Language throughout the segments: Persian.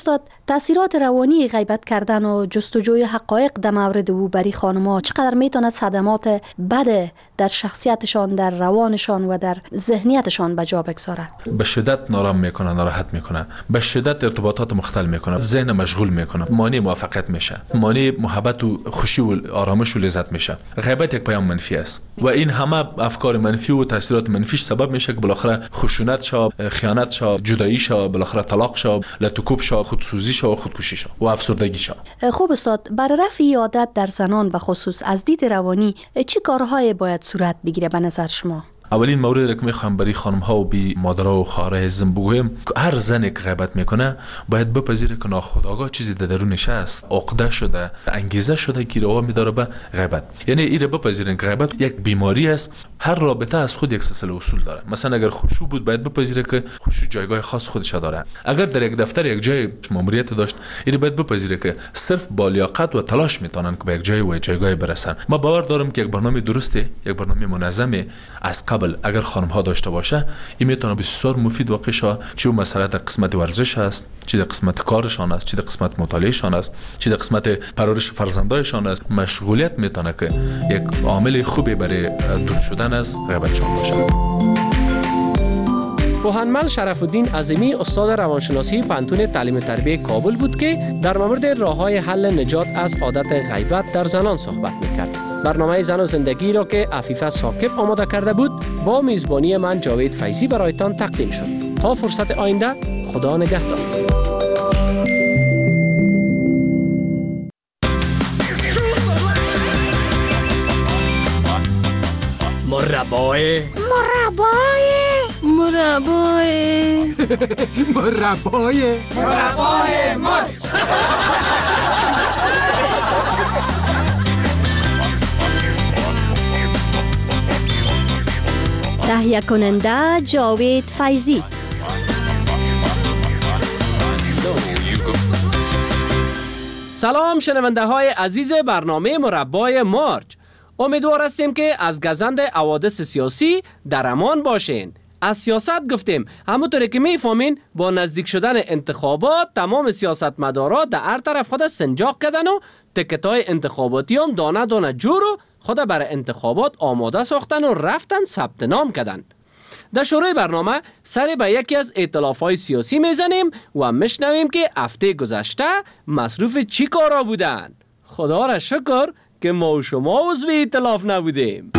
استاد، تاثیرات روانی غیبت کردن و جستجوی حقایق در مورد او برای خانم‌ها چقدر میتواند صدمات بد در شخصیتشان، در روانشان و در ذهنیتشان به جا بگذارد؟ به شدت نارام میکنه، ناراحت میکنه، به شدت ارتباطات مختل میکنه، ذهن مشغول میکنه، مانع موفقیت میشه، مانع محبت و خوشی و آرامش و لذت میشه. غیبت یک پیام منفی است و این همه افکار منفی و تاثیرات منفیش سبب میشه که بالاخره خشونت شه، خیانت شه، جدایی شه، بالاخره طلاق شه، لطوکوب شه، خودسوزی شه و خودکشی شه و افسردگی شه. خوب استاد، برای رفع عادت در زنان به خصوص از دید روانی چه کارهای باید صورت بگیره به نظر شما؟ اولین موردی که میخوام برای خانم ها و بی مادرها و خواهرای عزیزم بگویم که هر زنی که غیبت میکنه باید بپذیره که ناخودآگاه چیزی در درونش هست، عقده شده، انگیزه شده که روا میداره به غیبت. یعنی ایره بپذیرین که غیبت یک بیماری است. هر رابطه از خود یک سلسله اصول داره. مثلا اگر خشوع بود باید بپذیره که خشوع جایگاه خاص خودش داره. اگر در یک دفتر یک جای ماموریت داشت، ایره باید بپذیره که صرف با لیاقت و تلاش میتونن که به یک جای و جایگاه برسن. ما باور دارم که یک برنامه درسته، یک برنامه منظمه از قبل اگر خانم ها داشته باشه، این میتونه بسیار مفید واقع شه. چه مسئله در قسمت ورزش است، چه در قسمت کارشان است، چه در قسمت مطالعهشان است، چه در قسمت پرورش فرزندایشان است. مشغولیت میتونه که یک عامل خوبی برای دور شدن از غیبتشان باشه. روحانمل شرف الدین عظیمی استاد روانشناسی پانتون تعلیم تربیه کابل بود که در مورد راه‌های حل نجات از عادت غیبت در زنان صحبت می‌کرد. برنامه زن و زندگی را که عفیفه ثاقب آماده کرده بود با میزبانی من جاوید فیضی برایتان تقدیم شد. تا فرصت آینده، خدا نگهدار. مربای مرد. تهیه کننده جاوید فیضی. سلام شنونده های عزیز برنامه مربای مارج. امیدوار هستیم که از گزند حوادث سیاسی در امان باشین. از سیاست گفتیم، همونطوری که میفهمین با نزدیک شدن انتخابات تمام سیاستمدارا در هر طرف خود سنجاق کردن و تکتای انتخاباتی هم دانه دانه جور و خود برای انتخابات آماده ساختن و رفتن ثبت نام کردن. در شروع برنامه سر به یکی از ائتلاف‌های سیاسی میزنیم و میشنویم که هفته گذشته مصروف چی کارا بودن. خدا را شکر که ما و شما عضو ائتلاف نبودیم.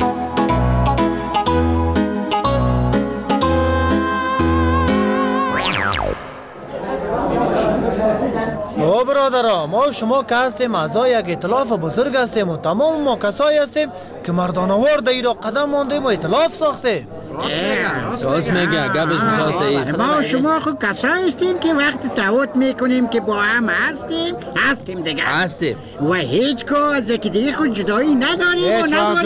او برادرها، ما و شما که هستیم اعضای یک ائتلاف بزرگ هستیم و تمام ما کسایی هستیم که مردانوار در ایران قدم ماندیم و ائتلاف ساختیم. راست میگه، گبش مساسه ایست. ما و شما خود کسایی هستیم که وقت تعهد میکنیم که با هم هستیم دیگه. هستیم و هیچ کار از یکی دیگه خود جدایی نداریم.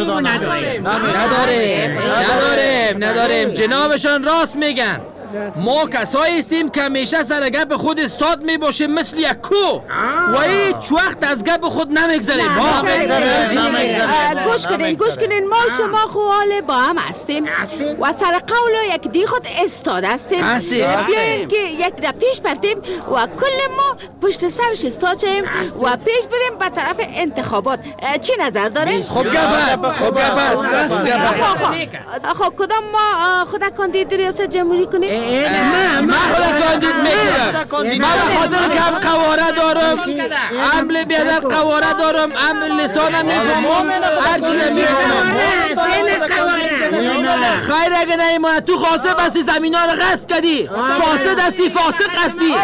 نداریم. جنابشان راست میگن. ما کسایی هستیم که همیشه سر گپ خود استاد می باشیم مثل یک کو و هیچ وقت از گپ خود نمیگذاریم. گوش کنین ما شما خوال با هم هستیم و سر قول یک دی خود استاد هستیم. بیاییم که یک را پیش بردیم و کل ما پشت سرش استاد شیم و پیش بریم به طرف انتخابات. چی نظر داره؟ خب گپ خب کدام ما خود کاندید ریاست جمهوری کنیم؟ من خود کاندید میکنم. من خاطر که هم قواره دارم، عمل بیادت قواره دارم، عمل لسانم میفهمم، هر چیز میفهمم. خیر اگه نیمان تو خاصه بستی زمین ها رو غصب کردی، فاسد هستی، فاسق هستی.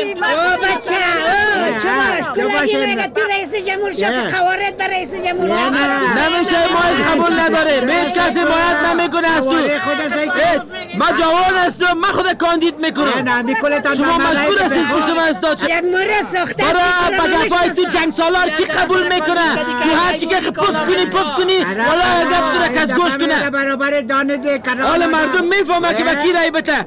تو رئیس جمهور شد قوارت به رئیس جمهور نمیشه، ما قبول نداریم. هیچ کسی باید نمیکنه از تو. من جوان هستم، من خود کاندید میکنم. شما مجبور هستید پشت من استاد شد. یک مورد ساخته برای بگفای تو جنگ سالار کی قبول میکنه؟ تو هرچی که پف کنی ولی گفت تو را کس گوش کنه. برابر دانه ده کرده حالا مردم میفهمه که وکی رای بته.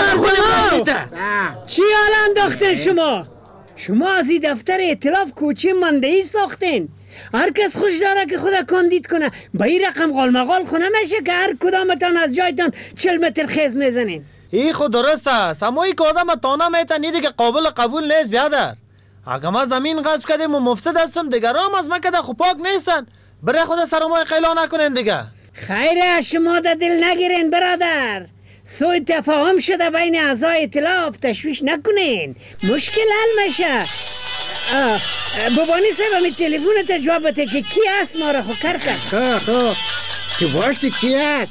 چی حال انداختن شما از این دفتر ائتلاف کوچه ماندهی ساختین. هر کس خوش داره که خدا کاندید کنه. با این رقم قالمقال خونه میشه که هر کدامتان از جایتان 40 متر خیز میزنین. ای خود درست است، اما ای که آدم تانه میتن دیگه قابل قبول نیست بیادر. اگه ما زمین غصب کردیم و مفسد هستم دیگر هم از ما کده خو پاک نیستن. برای خود سرمای خیلا نکنین دیگه. خیره شما در دل نگیرین برادر. سوء تفاهم شده بین اعضای ائتلاف، تشویش نکنین، مشکل حل میشه. بابانی صاحب همی تلفونت جواب بده که کی هست ما را خو کر کرد. خب تو باش که کی هست؟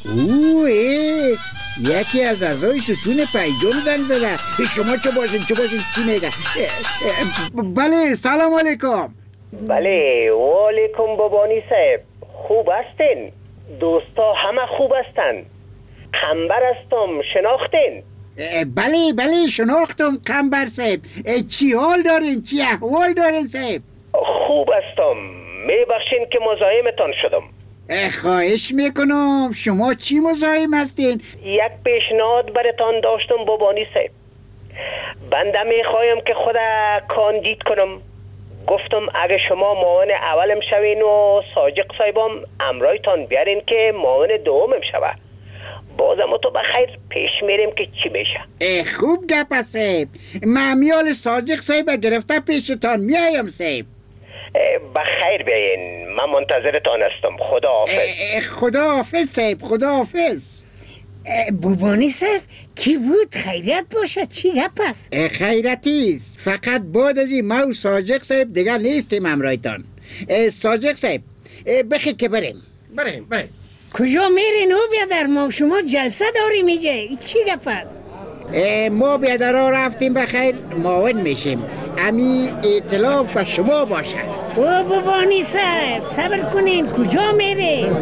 یکی از اعضای ستون پیجام زنگ زده. شما چه باشین چی میگه؟ بله سلام علیکم. بله و علیکم بابانی صاحب، خوب هستین؟ دوستا همه خوب هستن؟ قنبر هستم، شناختین؟ بله شناختم قنبر صاحب. چی حال دارین؟ چی احوال دارین صاحب؟ خوب هستم، میبخشین که مزاحمتان شدم. خواهش میکنم. شما چی مزاحم هستین؟ یک پیشنهاد براتان داشتم بابانی صاحب. بنده میخوایم که خود کاندید کنم. گفتم اگه شما معاون اولم شوین و ساجق صاحبم امرایتان بیارین که معاون دومم شوه، بازم تو بخیر پیش میریم که چی میشه. خوب گپ صاحب. معمیال ساجق صاحب گرفته پیشتان میایم صاحب. بخیر بیاین، من منتظرتان هستم. خدا حافظ. خدا حافظ صاحب، خدا حافظ. بوبانی صاحب کی بود؟ خیرت باشه، چی گپ است؟ خیرتیست، فقط بعد از این ما و ساجق صاحب دیگر نیستیم امرایتان. ساجق صاحب بخیر که بریم. کجا میرین او بیادر؟ ما شما جلسه داریم اینجا، چی گپ است؟ ما بیادرها رفتیم بخیر معاون میشیم. امی ائتلاف به شما باشد. او بابانی صاحب صبر کنین، کجا میرین؟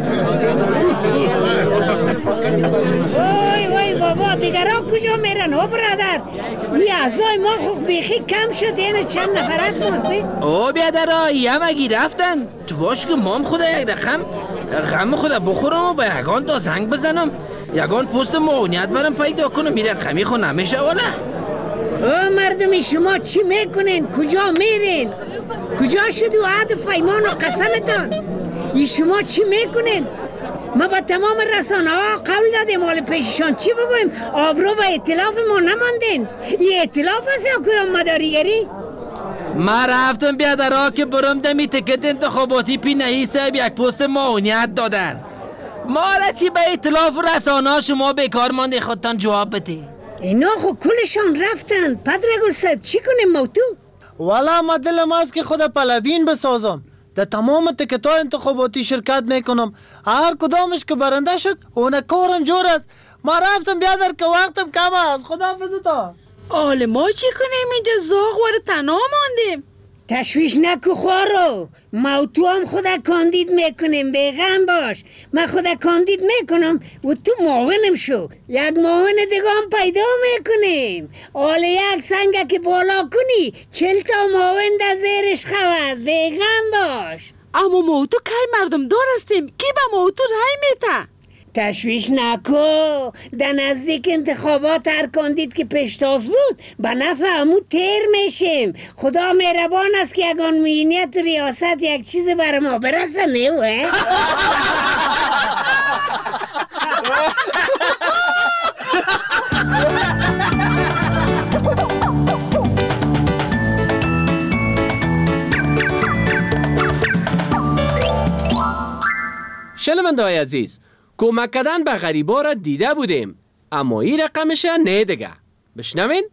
وای بابا دیگرها کجا میرن؟ او برادر این اعضای ما خوب بیخی کم شد، اینه چند نفرت بود. او بیادرها یمگی رفتن. تو باش که مام خدا یک رقم غم خدا بخورم و یگان دا زنگ بزنم، یگان پست معاونیت برم پیدا کنم. میره قمی خو نمیشه والا. او مردمی شما چی میکنین؟ کجا میرین؟ کجا شد و عهد و پیمان و قسمتان؟ ای شما چی میکنین؟ ما با تمام رسانه ها قول دادیم، حال پیششان چی بگویم؟ آبرو و ائتلاف ما نماندین. این ائتلاف هست یا کدام مداریگری؟ ما رفتم بیادرها که برم دمی تکت انتخاباتی پی نهی صاحب یک پست معاونیت دادن. ما را چی به ائتلاف و رسانه شما بیکار مانده؟ خودتان جواب بده. اینا خو کلشان رفتن. پدرگل صاحب چی کنیم موتو؟ والا ما دلم است که خود پلبین بسازم، در تمام تکت‌های انتخاباتی شرکت میکنم. هر کدامش که برنده شد اون کارم جور است. ما رفتم بیادر که وقتم کم است. خداحافظتا. حال ما چی کنیم اینجا؟ زاغ وار تنها ماندیم. تشویش نکو خوارو، ما تو هم خدا کاندید میکنیم، بیغم باش. من خدا کاندید میکنم و تو معاونم شو، یک معاون دیگه هم پیدا میکنیم. حالا یک سنگه که بالا کنی 40 تا معاون در زیرش خواهد، بیغم باش. اما ما تو کی مردم دار هستیم، کی به ما تو رای میته؟ تشویش نکو، در نزدیک انتخابات هر کاندید که پیشتاز بود به نفع همو تیر میشیم. خدا مهربان است که یگان معینیت ریاست یک چیز بر ما برسه نیوه. شنونده های عزیز، کمک کردن به غریبا را دیده بودیم، اما این رقمش نه دیگه. بشنوین؟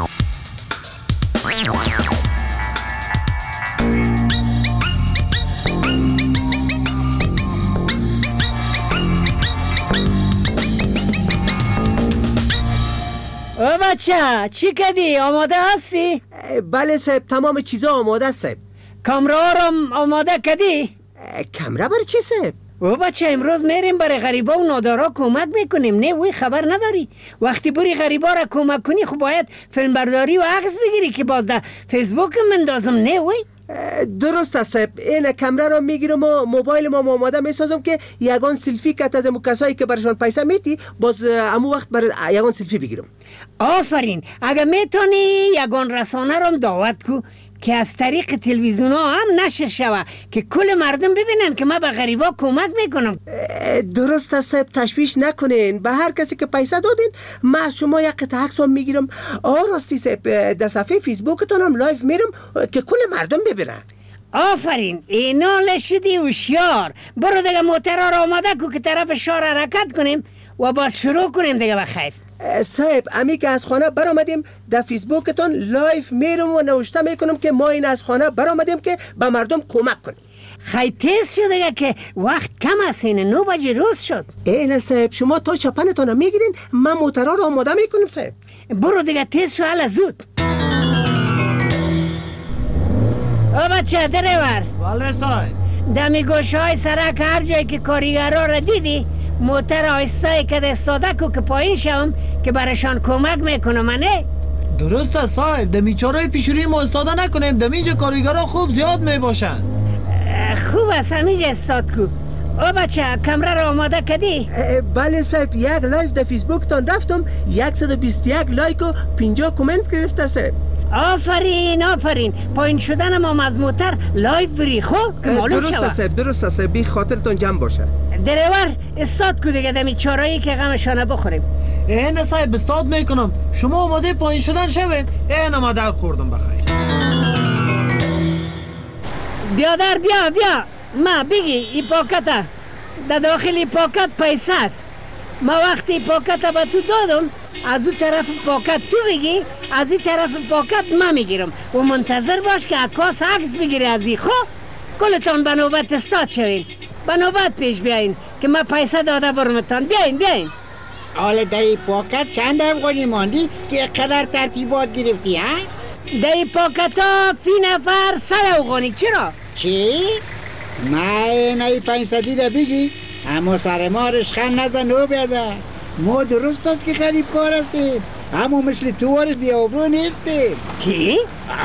او بچه چی کردی؟ آماده هستی؟ بله صاحب، تمام چیزا آماده است صاحب. کامره ها رو آماده کردی؟ کامره برای چی صاحب؟ او بچه امروز میریم برای غریبا و نادارا کمک میکنیم. نه وی خبر نداری؟ وقتی بری غریبا را کمک کنی خب باید فیلم برداری و عکس بگیری که باز در فیسبوک مندازم. نه وی؟ درست است صاحب. این کامره را میگیرم و موبایل ما آماده میسازم که یگان سلفی کت از کسایی که برشان پیسه میتی باز امو وقت برای یگان سلفی بگیرم. آفرین. اگه میتونی یگان رسانه رو دعوت کو که از طریق تلویزیون ها هم نشر شوه که کل مردم ببینن که ما به غریبا کمک میکنم. درست است صاحب، تشویش نکنین. به هر کسی که پیسه دادین من از شما یک قطعه عکس میگیرم. راستی صاحب، در صفحه فیسبوکتون هم لایو میرم که کل مردم ببینن. آفرین، اینا شدی هوشیار. برو دیگه موترها را آماده کو که طرف شهر حرکت کنیم و باز شروع کنیم دیگه. بخیر صاحب، امی که از خانه برآمدیم در فیسبوکتون لایو میرم و نوشته میکنم که ما این از خانه برآمدیم که به مردم کمک کنیم. خیلی تیز شد دیگه که وقت کم است. 9 بجه روز شد. اینه صاحب، شما تا چپنتون میگیرین من موترها را آماده میکنم. صاحب برو دیگه، تیز شو، حالا زود. بچه دریور. بله صاحب. دمی گوشه های سرک هر جایی که کاریگرها را دیدی موتر آیسته که استاده کو که پایین شم که برشان کمک میکنم. نه درست است صاحب، دمی چارای پیشوری ما استاده نکنیم. دمیج کاریگرها خوب زیاد میباشن. خوب است همیشه استاد کو. بچه کمره را آماده کردی؟ بله صاحب، یک لایو در فیسبوک تان رفتم، 121 لایک و 50 کامنت گرفته صاحب. آفرین آفرین. پایین شدن ما از موتر لایو بری خوب که معلوم شود. درست صاحب، درست صاحب، بی خاطرتون جمع باشه. دریور استاد کو دیگه دمی چارایی که غمشانه بخوریم. نه صاحب، استاد میکنم. شما آماده پایین شدن شوین. ما در خوردم. بخیر بیادر بیا ما بگی ای پاکت در داخل ای پاکت پیسه است. ما وقتی پاکت به تو دادم از اون طرف پاکت تو بگی، از این طرف پاکت ما میگیرم و منتظر باش که عکاس عکس بگیره از این. خب کلتان به نوبت استاد شوین، به نوبت پیش بیاین که ما پیسه داده برمتان. بیاین. حالا در این پاکت چند افغانی ماندی که قدر ترتیبات گرفتی ها؟ در این پاکت ها فی نفر 100 افغانی. چرا؟ چی؟ ما این 500 را بگی اما سر ما رشخن نزن. نو بیادر، ما درست است که غریب کار هستیم اما مثل تو وارش بیابرو نیستیم. چی؟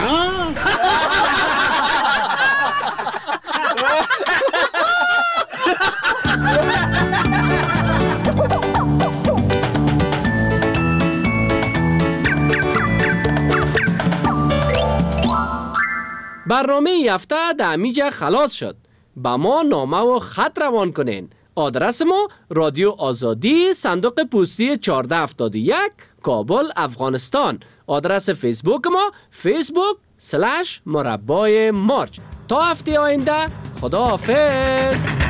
برنامه ای هفته در میجه خلاص شد. با ما نامه و خط روان کنین. آدرس ما رادیو آزادی، صندوق پستی 1471، کابل، افغانستان. آدرس فیسبوک ما facebook.com/مربای مارچ. تا هفته آینده، خدا حافظ.